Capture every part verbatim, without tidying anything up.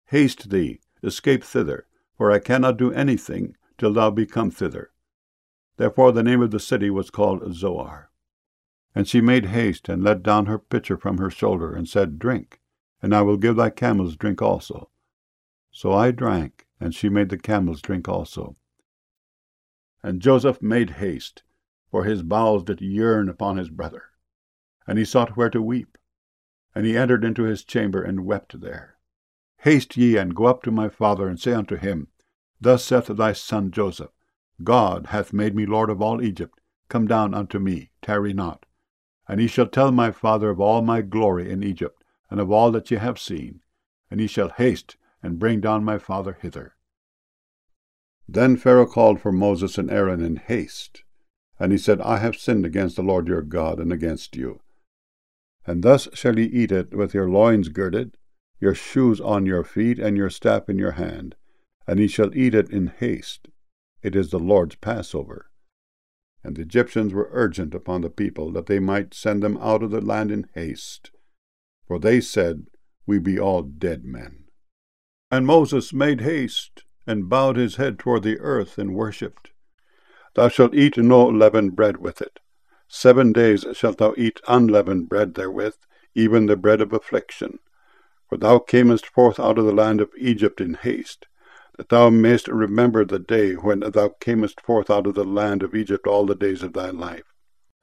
Haste thee, escape thither, for I cannot do anything till thou be come thither. Therefore the name of the city was called Zoar. And she made haste, and let down her pitcher from her shoulder, and said, Drink, and I will give thy camels drink also. So I drank, and she made the camels drink also. And Joseph made haste, for his bowels did yearn upon his brother. And he sought where to weep. And he entered into his chamber, and wept there. Haste ye, and go up to my father, and say unto him, Thus saith thy son Joseph, God hath made me lord of all Egypt. Come down unto me, tarry not. And he shall tell my father of all my glory in Egypt, and of all that ye have seen. And he shall haste, and bring down my father hither. Then Pharaoh called for Moses and Aaron in haste. And he said, I have sinned against the Lord your God, and against you. And thus shall ye eat it with your loins girded, your shoes on your feet, and your staff in your hand. And ye shall eat it in haste. It is the Lord's Passover. And the Egyptians were urgent upon the people, that they might send them out of the land in haste. For they said, We be all dead men. And Moses made haste, and bowed his head toward the earth, and worshipped. Thou shalt eat no leavened bread with it. Seven days shalt thou eat unleavened bread therewith, even the bread of affliction. For thou camest forth out of the land of Egypt in haste, that thou mayest remember the day when thou camest forth out of the land of Egypt all the days of thy life.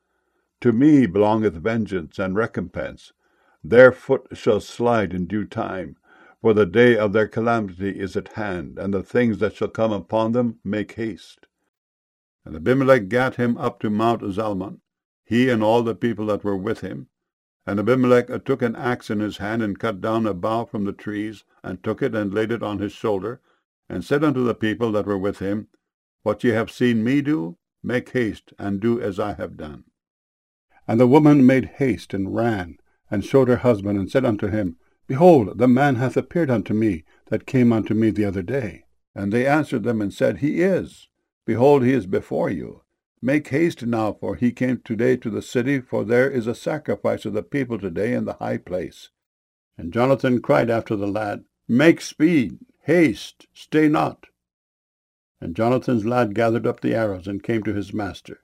To me belongeth vengeance and recompense. Their foot shall slide in due time, for the day of their calamity is at hand, and the things that shall come upon them make haste. And Abimelech gat him up to Mount Zalmon, he and all the people that were with him. And Abimelech took an axe in his hand, and cut down a bough from the trees, and took it, and laid it on his shoulder, and said unto the people that were with him, What ye have seen me do, make haste, and do as I have done. And the woman made haste, and ran, and showed her husband, and said unto him, Behold, the man hath appeared unto me, that came unto me the other day. And they answered them, and said, He is. Behold, he is before you. Make haste now, for he came today to the city, for there is a sacrifice of the people today in the high place. And Jonathan cried after the lad, Make speed, haste, stay not. And Jonathan's lad gathered up the arrows, and came to his master.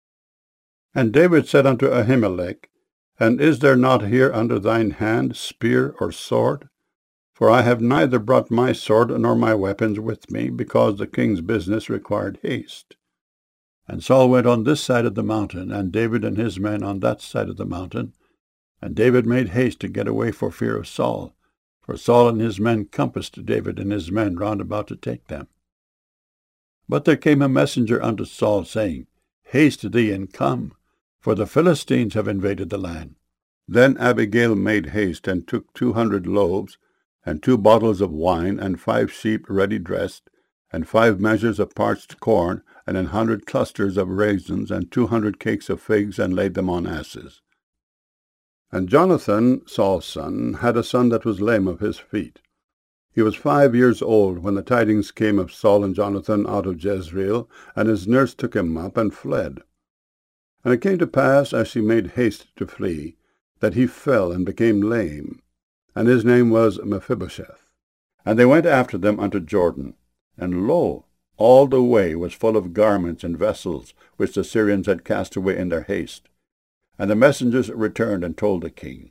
And David said unto Ahimelech, And is there not here under thine hand spear or sword? For I have neither brought my sword nor my weapons with me, because the king's business required haste. And Saul went on this side of the mountain, and David and his men on that side of the mountain. And David made haste to get away for fear of Saul, for Saul and his men compassed David and his men round about to take them. But there came a messenger unto Saul, saying, Haste thee and come, for the Philistines have invaded the land. Then Abigail made haste, and took two hundred loaves, and two bottles of wine, and five sheep ready dressed, and five measures of parched corn, and an hundred clusters of raisins, and two hundred cakes of figs, and laid them on asses. And Jonathan, Saul's son, had a son that was lame of his feet. He was five years old when the tidings came of Saul and Jonathan out of Jezreel, and his nurse took him up and fled. And it came to pass, as she made haste to flee, that he fell and became lame, and his name was Mephibosheth. And they went after them unto Jordan, and lo, all the way was full of garments and vessels, which the Syrians had cast away in their haste. And the messengers returned and told the king.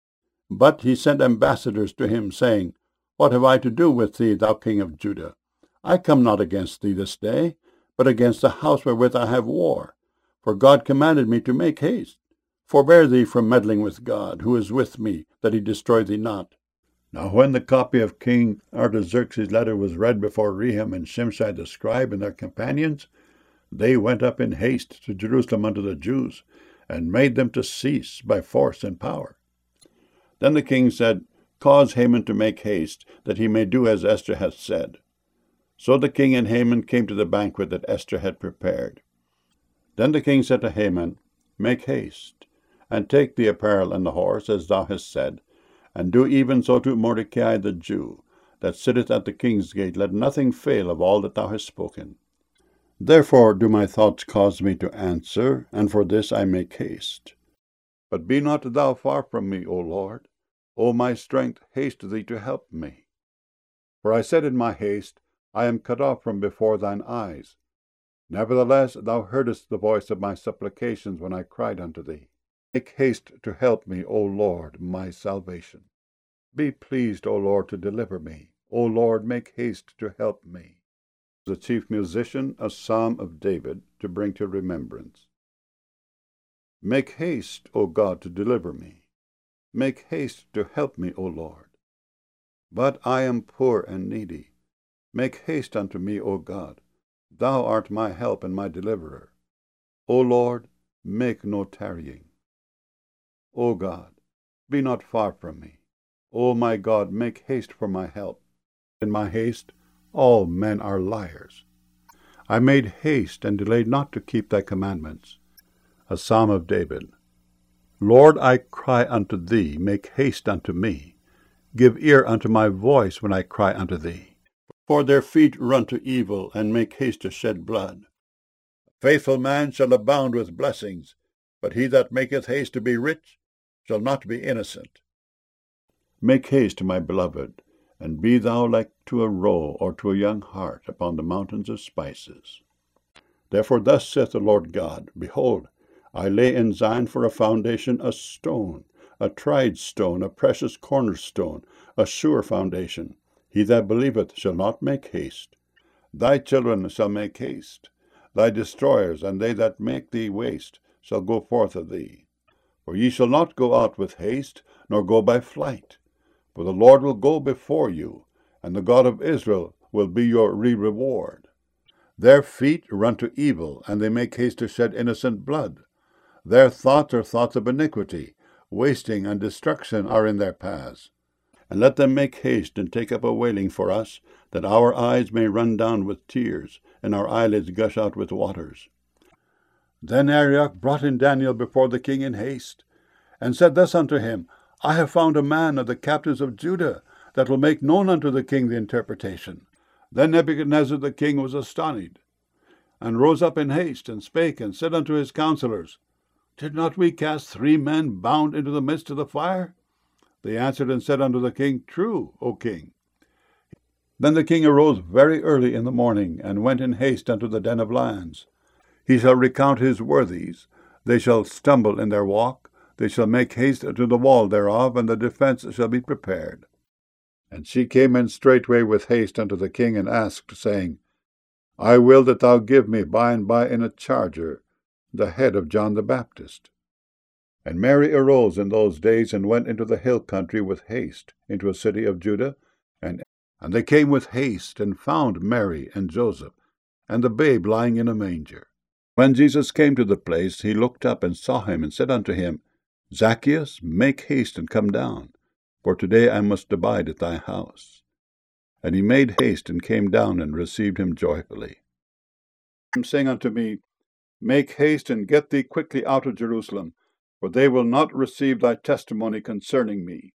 But he sent ambassadors to him, saying, What have I to do with thee, thou king of Judah? I come not against thee this day, but against the house wherewith I have war. For God commanded me to make haste. Forbear thee from meddling with God, who is with me, that he destroy thee not. Now when the copy of King Artaxerxes' letter was read before Rehum and Shimshai the scribe and their companions, they went up in haste to Jerusalem unto the Jews, and made them to cease by force and power. Then the king said, Cause Haman to make haste, that he may do as Esther hath said. So the king and Haman came to the banquet that Esther had prepared. Then the king said to Haman, Make haste, and take the apparel and the horse, as thou hast said, and do even so to Mordecai the Jew, that sitteth at the king's gate. Let nothing fail of all that thou hast spoken. Therefore do my thoughts cause me to answer, and for this I make haste. But be not thou far from me, O Lord. O my strength, haste thee to help me. For I said in my haste, I am cut off from before thine eyes. Nevertheless thou heardest the voice of my supplications when I cried unto thee. Make haste to help me, O Lord, my salvation. Be pleased, O Lord, to deliver me. O Lord, make haste to help me. The chief musician, a psalm of David, to bring to remembrance. Make haste, O God, to deliver me. Make haste to help me, O Lord. But I am poor and needy. Make haste unto me, O God. Thou art my help and my deliverer. O Lord, make no tarrying. O God, be not far from me. O my God, make haste for my help. In my haste, all men are liars. I made haste and delayed not to keep thy commandments. A psalm of David. Lord, I cry unto thee, make haste unto me. Give ear unto my voice when I cry unto thee. For their feet run to evil, and make haste to shed blood. A faithful man shall abound with blessings, but he that maketh haste to be rich shall not be innocent. Make haste, my beloved, and be thou like to a roe or to a young hart upon the mountains of spices. Therefore thus saith the Lord God, Behold, I lay in Zion for a foundation a stone, a tried stone, a precious cornerstone, a sure foundation. He that believeth shall not make haste. Thy children shall make haste. Thy destroyers and they that make thee waste shall go forth of thee. For ye shall not go out with haste, nor go by flight. For the Lord will go before you, and the God of Israel will be your re-reward. Their feet run to evil, and they make haste to shed innocent blood. Their thoughts are thoughts of iniquity. Wasting and destruction are in their paths. And let them make haste and take up a wailing for us, that our eyes may run down with tears, and our eyelids gush out with waters. Then Arioch brought in Daniel before the king in haste, and said thus unto him, I have found a man of the captives of Judah, that will make known unto the king the interpretation. Then Nebuchadnezzar the king was astonished, and rose up in haste, and spake, and said unto his counselors, Did not we cast three men bound into the midst of the fire? They answered and said unto the king, True, O king. Then the king arose very early in the morning, and went in haste unto the den of lions. He shall recount his worthies. They shall stumble in their walk. They shall make haste to the wall thereof, and the defence shall be prepared. And she came in straightway with haste unto the king, and asked, saying, I will that thou give me by and by in a charger the head of John the Baptist. And Mary arose in those days, and went into the hill country with haste, into a city of Judah, and, and they came with haste, and found Mary and Joseph, and the babe lying in a manger. When Jesus came to the place, he looked up and saw him, and said unto him, Zacchaeus, make haste and come down, for today I must abide at thy house. And he made haste, and came down, and received him joyfully. Saying unto me, Make haste, and get thee quickly out of Jerusalem, for they will not receive thy testimony concerning me.